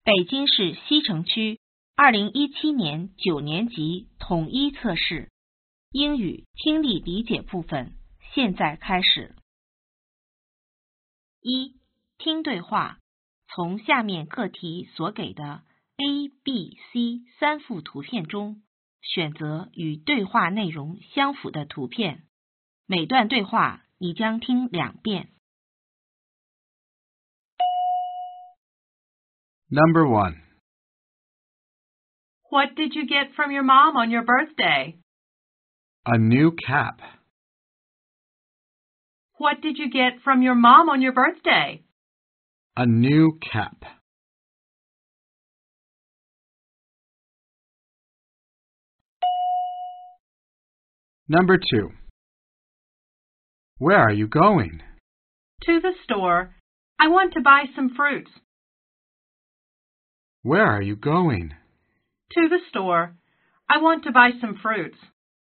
北京市西城区2017年9年级统一测试英语听力理解部分，现在开始。1. 听对话，从下面各题所给的 A、B、C 3幅图片中，选择与对话内容相符的图片。每段对话你将听2遍。 Number 1. What did you get from your mom on your birthday? A new cap. What did you get from your mom on your birthday? A new cap. Number 2. Where are you going? To the store. I want to buy some fruits. Where are you going? To the store. I want to buy some fruits.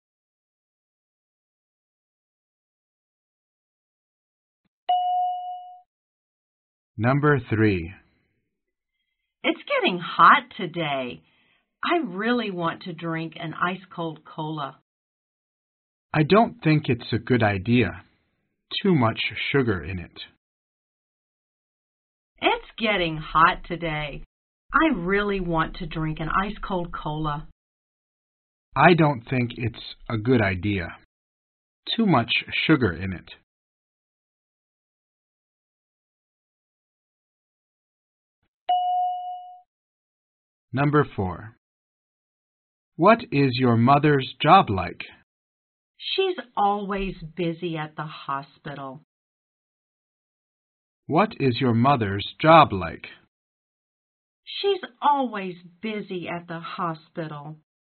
Number 3. It's getting hot today. I really want to drink an ice-cold cola. I don't think it's a good idea. Too much sugar in it. It's getting hot today. I really want to drink an ice-cold cola. I don't think it's a good idea. Too much sugar in it. Number 4. What is your mother's job like? She's always busy at the hospital. What is your mother's job like? She's always busy at the hospital.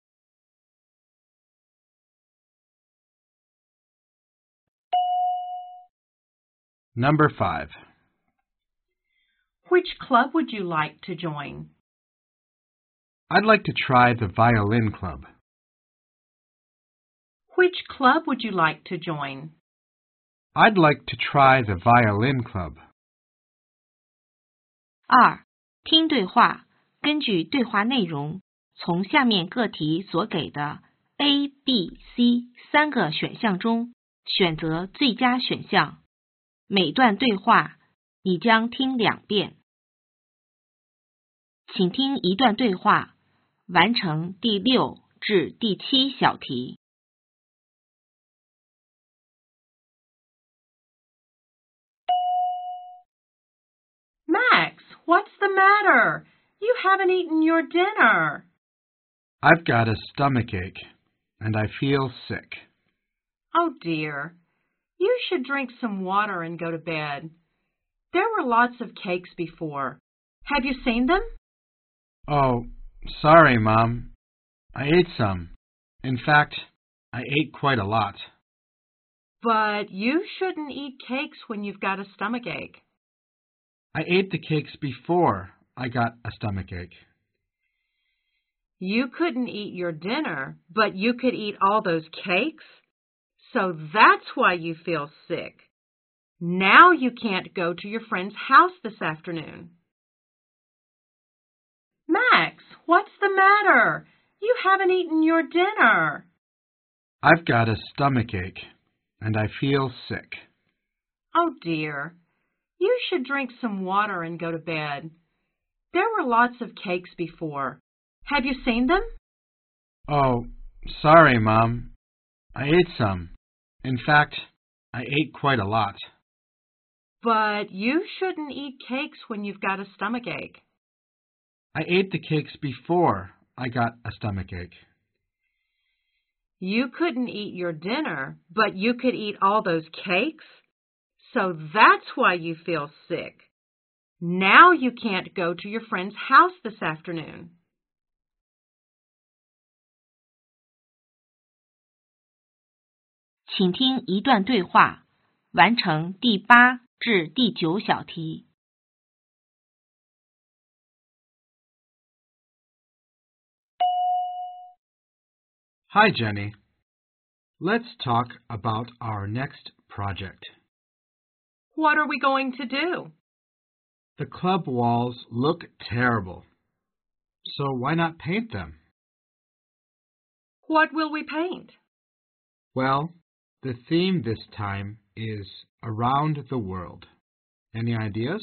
Number 5. Which club would you like to join? I'd like to try the violin club. Which club would you like to join? I'd like to try the violin club. 2. 听对话，根据对话内容，从下面各题所给的 A、B、C 3个选项中，选择最佳选项。每段对话你将听2遍。请听一段对话，完成第6至第7小题。 Max, what's the matter? You haven't eaten your dinner. I've got a stomachache, and I feel sick. Oh dear. You should drink some water and go to bed. There were lots of cakes before. Have you seen them? Oh, sorry, Mom. I ate some. In fact, I ate quite a lot. But you shouldn't eat cakes when you've got a stomachache. I ate the cakes before I got a stomachache. You couldn't eat your dinner, but you could eat all those cakes? So that's why you feel sick. Now you can't go to your friend's house this afternoon. Max, what's the matter? You haven't eaten your dinner. I've got a stomachache, and I feel sick. Oh dear. You should drink some water and go to bed. There were lots of cakes before. Have you seen them? Oh, sorry, Mom. I ate some. In fact, I ate quite a lot. But you shouldn't eat cakes when you've got a stomachache. I ate the cakes before I got a stomachache. You couldn't eat your dinner, but you could eat all those cakes? So that's why you feel sick. Now you can't go to your friend's house this afternoon. 请听一段对话，完成第8至第9小题。 Hi, Jenny. Let's talk about our next project. What are we going to do? The club walls look terrible. So why not paint them? What will we paint? Well, the theme this time is Around the World. Any ideas?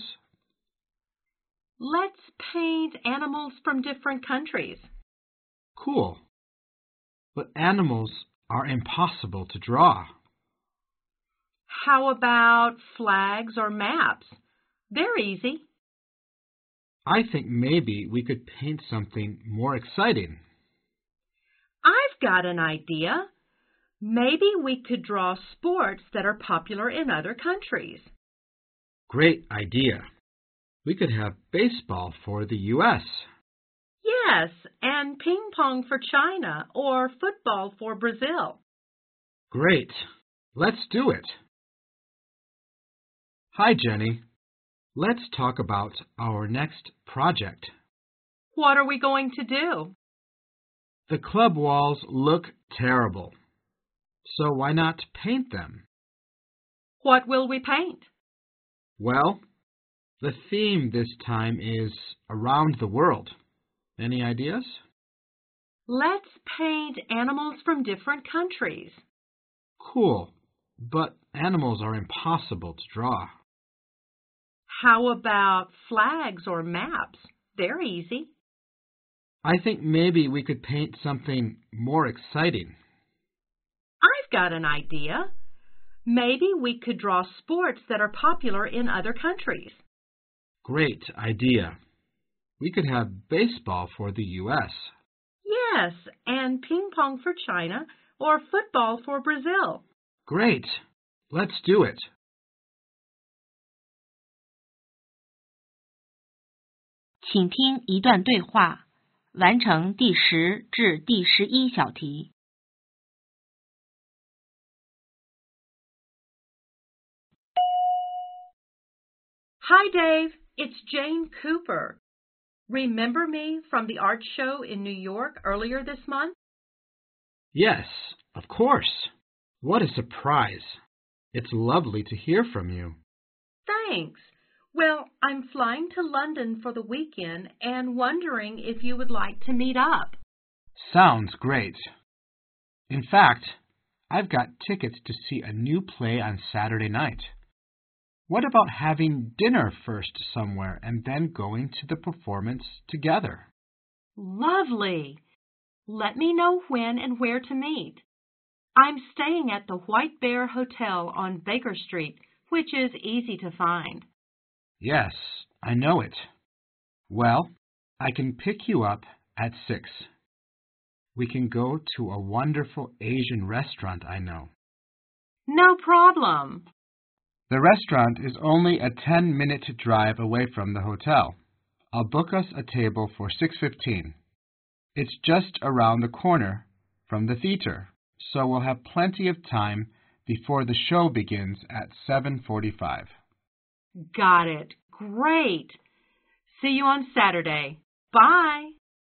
Let's paint animals from different countries. Cool. But animals are impossible to draw. How about flags or maps? They're easy. I think maybe we could paint something more exciting. I've got an idea. Maybe we could draw sports that are popular in other countries. Great idea. We could have baseball for the U.S. Yes, and ping pong for China or football for Brazil. Great. Let's do it. Hi, Jenny. Let's talk about our next project. What are we going to do? The club walls look terrible. So why not paint them? What will we paint? Well, the theme this time is Around the World. Any ideas? Let's paint animals from different countries. Cool, but animals are impossible to draw. How about flags or maps? They're easy. I think maybe we could paint something more exciting. I've got an idea. Maybe we could draw sports that are popular in other countries. Great idea. We could have baseball for the U.S. Yes, and ping pong for China or football for Brazil. Great. Let's do it. 请听一段对话，完成第10至第11小题。 Hi, Dave. It's Jane Cooper. Remember me from the art show in New York earlier this month? Yes, of course. What a surprise. It's lovely to hear from you. Thanks. Well, I'm flying to London for the weekend and wondering if you would like to meet up. Sounds great. In fact, I've got tickets to see a new play on Saturday night. What about having dinner first somewhere and then going to the performance together? Lovely. Let me know when and where to meet. I'm staying at the White Bear Hotel on Baker Street, which is easy to find. Yes, I know it. Well, I can pick you up at 6. We can go to a wonderful Asian restaurant I know. No problem. The restaurant is only a 10-minute drive away from the hotel. I'll book us a table for 6:15. It's just around the corner from the theater, so we'll have plenty of time before the show begins at 7:45. Got it. Great. See you on Saturday. Bye.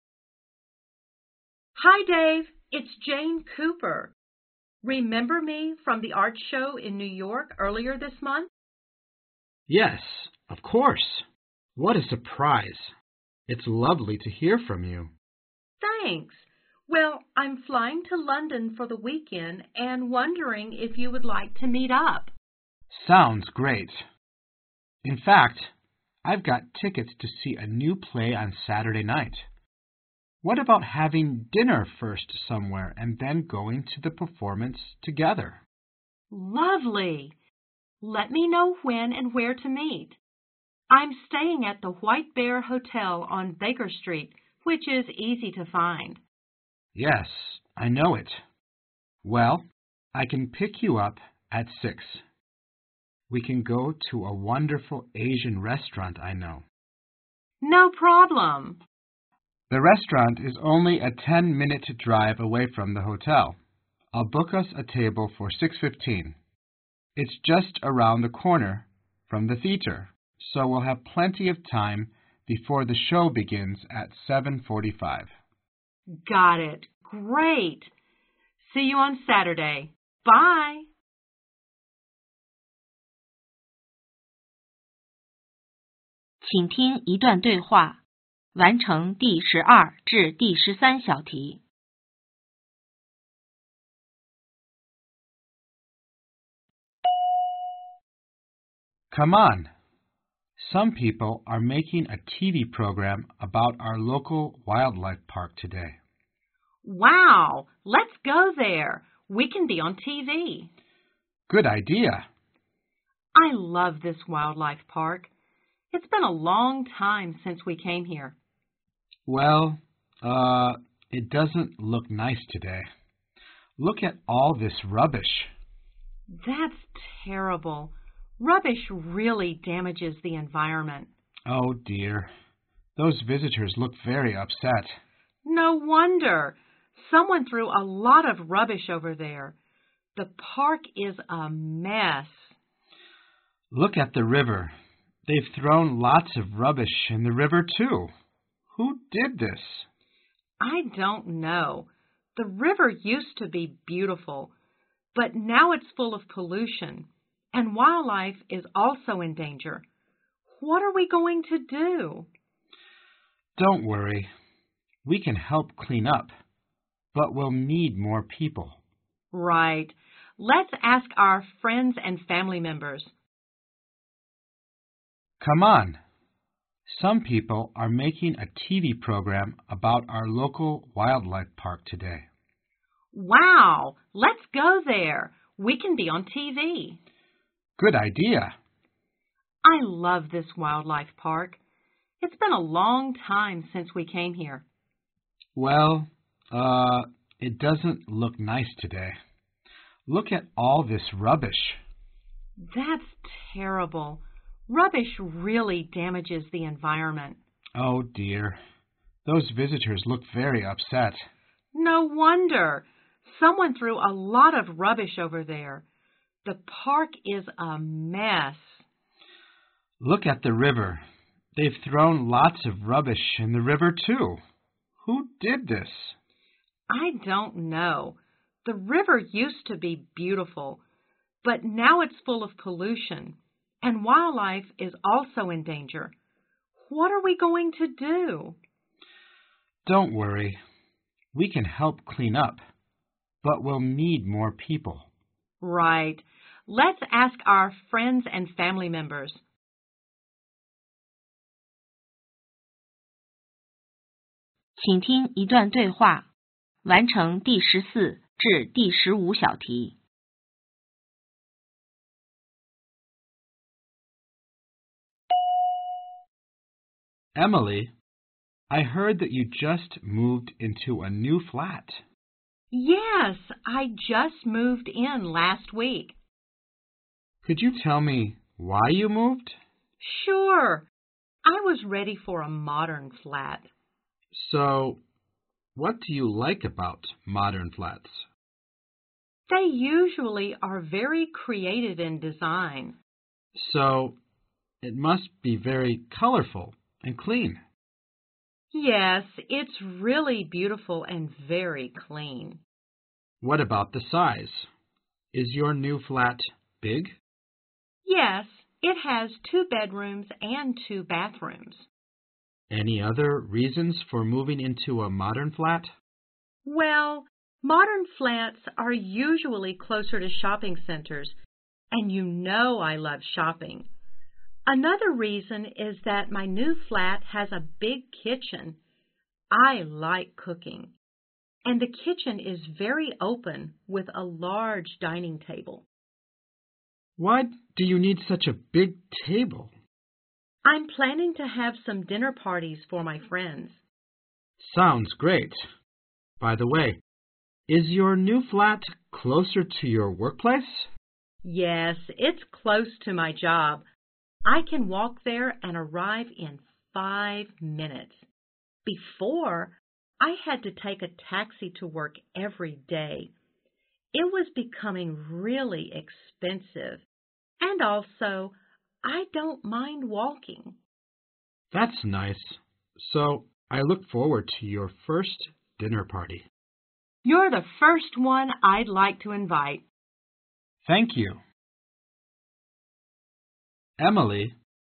Hi, Dave. It's Jane Cooper. Remember me from the art show in New York earlier this month? Yes, of course. What a surprise. It's lovely to hear from you. Thanks. Well, I'm flying to London for the weekend and wondering if you would like to meet up. Sounds great. In fact, I've got tickets to see a new play on Saturday night. What about having dinner first somewhere and then going to the performance together? Lovely. Let me know when and where to meet. I'm staying at the White Bear Hotel on Baker Street, which is easy to find. Yes, I know it. Well, I can pick you up at 6. We can go to a wonderful Asian restaurant I know. No problem. The restaurant is only a 10-minute drive away from the hotel. I'll book us a table for 6:15. It's just around the corner from the theater, so we'll have plenty of time before the show begins at 7:45. Got it. Great. See you on Saturday. Bye. 请听一段对话， 完成第12至第13小题。 Come on. Some people are making a TV program about our local wildlife park today. Wow, let's go there. We can be on TV. Good idea. I love this wildlife park. It's been a long time since we came here. Well, it doesn't look nice today. Look at all this rubbish. That's terrible. Rubbish really damages the environment. Oh, dear. Those visitors look very upset. No wonder. Someone threw a lot of rubbish over there. The park is a mess. Look at the river. They've thrown lots of rubbish in the river, too. Who did this? I don't know. The river used to be beautiful, but now it's full of pollution, and wildlife is also in danger. What are we going to do? Don't worry. We can help clean up, but we'll need more people. Right. Let's ask our friends and family members. Come on. Some people are making a TV program about our local wildlife park today. Wow, let's go there. We can be on TV. Good idea. I love this wildlife park. It's been a long time since we came here. Well, it doesn't look nice today. Look at all this rubbish. That's terrible. Rubbish really damages the environment. Oh, dear. Those visitors look very upset. No wonder. Someone threw a lot of rubbish over there. The park is a mess. Look at the river. They've thrown lots of rubbish in the river, too. Who did this? I don't know. The river used to be beautiful, but now it's full of pollution, and wildlife is also in danger. What are we going to do? Don't worry. We can help clean up, but we'll need more people. Right. Let's ask our friends and family members. 请听一段对话，完成第14至第15小题。 Emily, I heard that you just moved into a new flat. Yes, I just moved in last week. Could you tell me why you moved? Sure. I was ready for a modern flat. So, what do you like about modern flats? They usually are very creative in design. So, it must be very colorful and clean. Yes, it's really beautiful and very clean. What about the size? Is your new flat big? Yes, it has 2 bedrooms and 2 bathrooms. Any other reasons for moving into a modern flat? Well, modern flats are usually closer to shopping centers, and you know I love shopping. Another reason is that my new flat has a big kitchen. I like cooking, and the kitchen is very open with a large dining table. Why do you need such a big table? I'm planning to have some dinner parties for my friends. Sounds great. By the way, is your new flat closer to your workplace? Yes, it's close to my job. I can walk there and arrive in 5 minutes. Before, I had to take a taxi to work every day. It was becoming really expensive. And also, I don't mind walking. That's nice. So, I look forward to your first dinner party. You're the first one I'd like to invite. Thank you. Emily,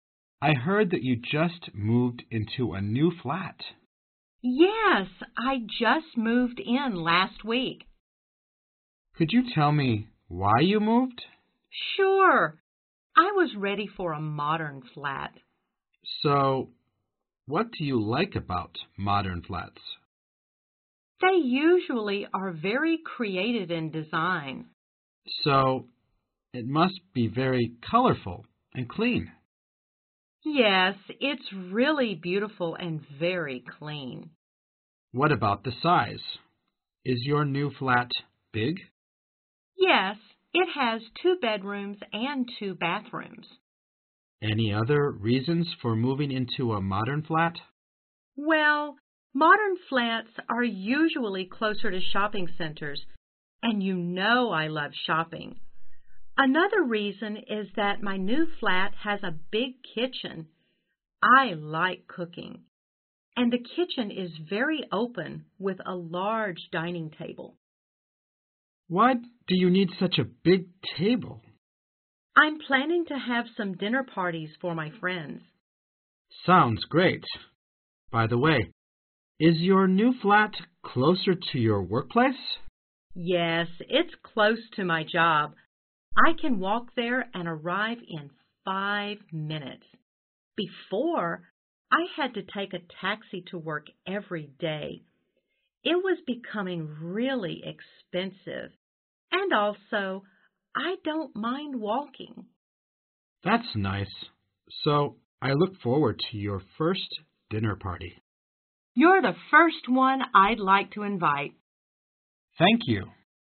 I heard that you just moved into a new flat. Yes, I just moved in last week. Could you tell me why you moved? Sure. I was ready for a modern flat. So, what do you like about modern flats? They usually are very creative in design. So, it must be very colorful and clean. Yes, it's really beautiful and very clean. What about the size? Is your new flat big? Yes, it has 2 bedrooms and 2 bathrooms. Any other reasons for moving into a modern flat? Well, modern flats are usually closer to shopping centers, and you know I love shopping. Another reason is that my new flat has a big kitchen. I like cooking. And the kitchen is very open with a large dining table. Why do you need such a big table? I'm planning to have some dinner parties for my friends. Sounds great. By the way, is your new flat closer to your workplace? Yes, it's close to my job. I can walk there and arrive in 5 minutes. Before, I had to take a taxi to work every day. It was becoming really expensive. And also, I don't mind walking. That's nice. So, I look forward to your first dinner party. You're the first one I'd like to invite. Thank you.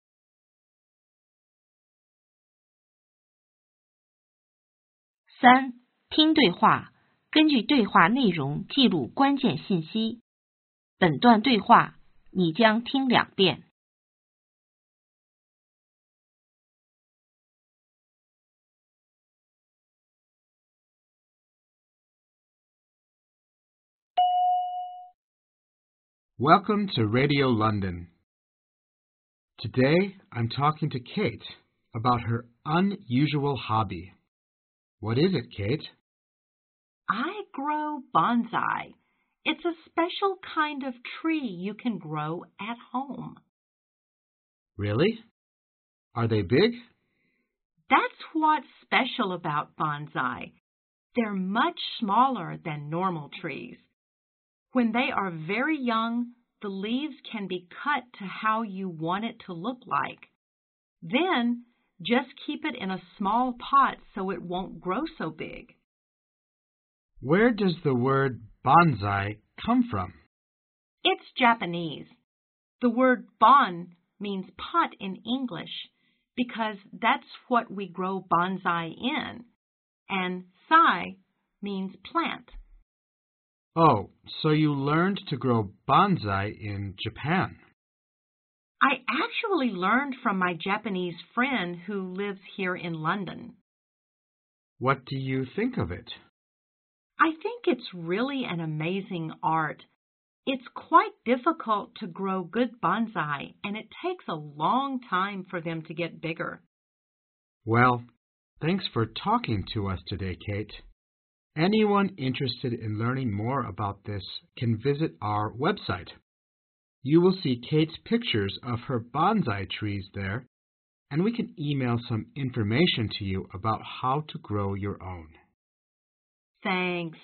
3. 听对话，根据对话内容记录关键信息。本段对话你将听2遍。 Welcome to Radio London. Today, I'm talking to Kate about her unusual hobby. What is it, Kate? I grow bonsai. It's a special kind of tree you can grow at home. Really? Are they big? That's what's special about bonsai. They're much smaller than normal trees. When they are very young, the leaves can be cut to how you want it to look like. Then, just keep it in a small pot so it won't grow so big. Where does the word bonsai come from? It's Japanese. The word bon means pot in English because that's what we grow bonsai in, and sai means plant. Oh, so you learned to grow bonsai in Japan. I actually learned from my Japanese friend who lives here in London. What do you think of it? I think it's really an amazing art. It's quite difficult to grow good bonsai, and it takes a long time for them to get bigger. Well, thanks for talking to us today, Kate. Anyone interested in learning more about this can visit our website. You will see Kate's pictures of her bonsai trees there, and we can email some information to you about how to grow your own. Thanks.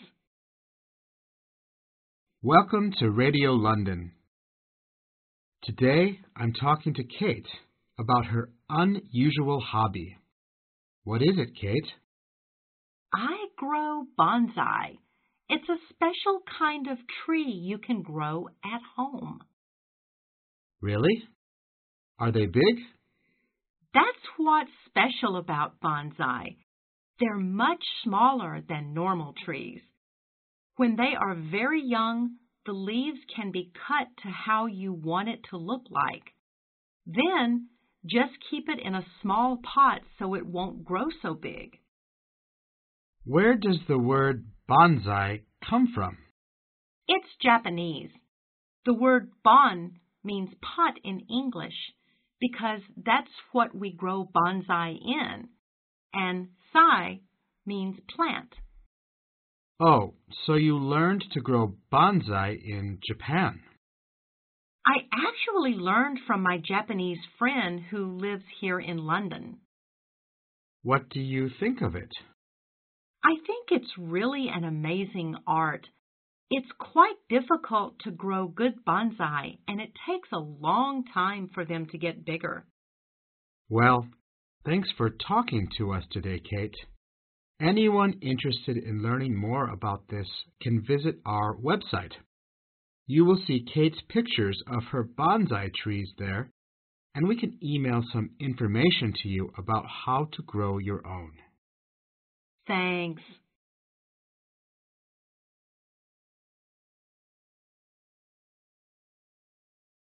Welcome to Radio London. Today, I'm talking to Kate about her unusual hobby. What is it, Kate? I grow bonsai. It's a special kind of tree you can grow at home. Really? Are they big? That's what's special about bonsai. They're much smaller than normal trees. When they are very young, the leaves can be cut to how you want it to look like. Then, just keep it in a small pot so it won't grow so big. Where does the word bonsai come from? It's Japanese. The word bon means pot in English because that's what we grow bonsai in, and sai means plant. Oh, so you learned to grow bonsai in Japan. I actually learned from my Japanese friend who lives here in London. What do you think of it? I think it's really an amazing art. It's quite difficult to grow good bonsai, and it takes a long time for them to get bigger. Well, thanks for talking to us today, Kate. Anyone interested in learning more about this can visit our website. You will see Kate's pictures of her bonsai trees there, and we can email some information to you about how to grow your own. Thanks.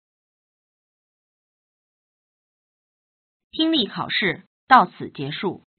听力考试到此结束。